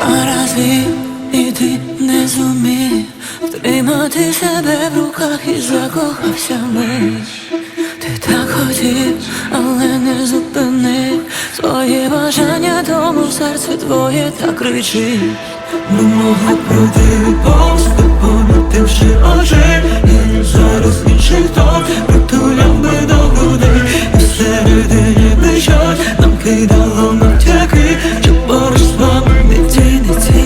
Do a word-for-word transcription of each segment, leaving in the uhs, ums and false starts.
А разві і ти не зумів втримати себе в руках і закохався в мить? Ти так хотів, але не зупинив своє бажання, тому серце твоє так кричить. Ми могли пройти повз, помітивши очі, і зараз інший хто притуляв би до грудей. І всередині би щось нам кидало натяки, що поруч з вами не ті, не ті.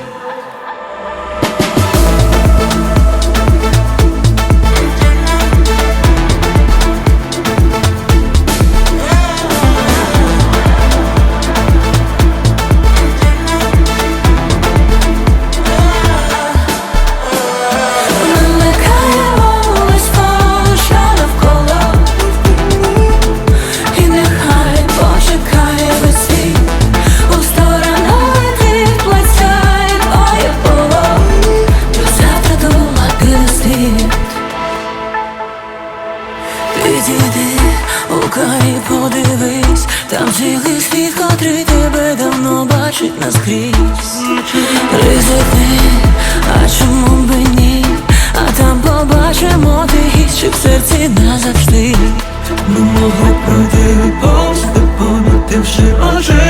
Підійди, лукай, подивись, там цілий світ, котрий тебе давно бачить наскрізь. Ризикни, а чому б і ні? А там побачимо ти гість, чи в серці назавжди. Ми могли пройти повз, помітивши очі,